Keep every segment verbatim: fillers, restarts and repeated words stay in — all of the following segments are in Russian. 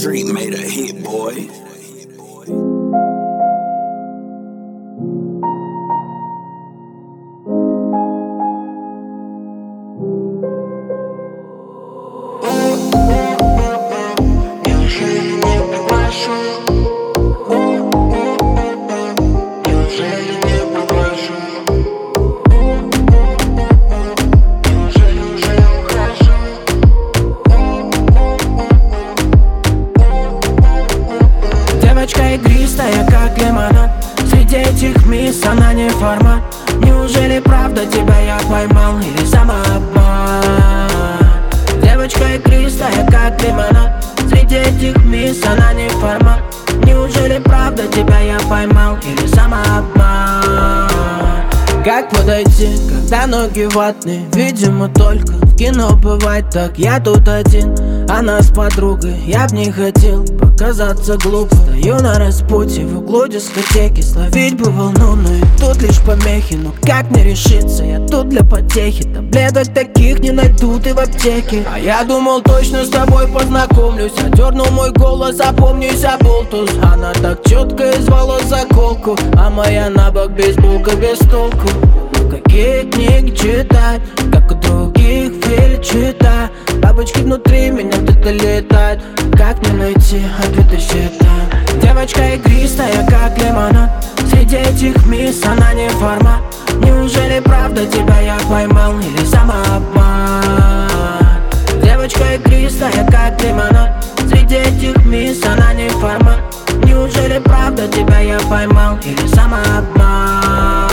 Street made a hit, boy. Девочка игристая, как лимонад. Среди этих мисс она не формат. Неужели правда тебя я поймал или самообман? Девочка игристая, как лимонад. Среди этих мисс она не формат. Неужели правда тебя я поймал или самообман? Как подойти, когда ноги ватные? Видимо, только в кино бывает так. Я тут один, она с подругой. Я б не хотел показаться глупо. Стою на распутье в углу дискотеки. Словить бы волну, но и тут лишь помехи. Но как не решиться, я тут для потехи. Таблеток таких не найдут и в аптеке. А я думал, точно с тобой познакомлюсь. Я дернул мой голос, запомнюсь, оболтус. Она так четко из волос заколку, а моя на бок бейсболка без толку. Какие книги читать, как у других фильм читать. Бабочки внутри меня где-то летают. Как мне найти ответы считать? Девочка игристая, как лимонад. Среди этих мисс она не формат. Неужели правда тебя я поймал или самообман? Девочка игристая, как лимонад. Среди этих мисс она не формат. Неужели правда тебя я поймал или самообман?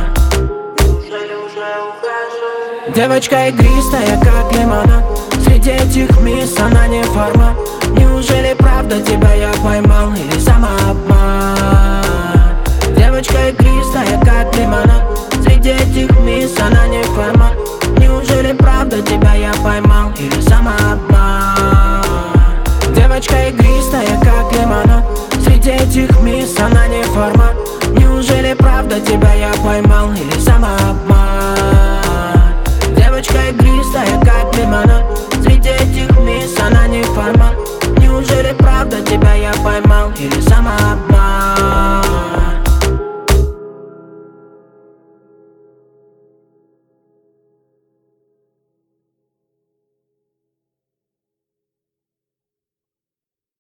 Девочка игристая, как лимонад. Среди этих мисс она не формат. Неужели правда тебя я поймал или самообман? Девочка игристая, как лимонад. Среди этих мисс она не формат. Неужели правда тебя я поймал или самообман? Девочка игристая, как лимонад. Среди этих мисс она не формат. Неужели правда тебя я поймал или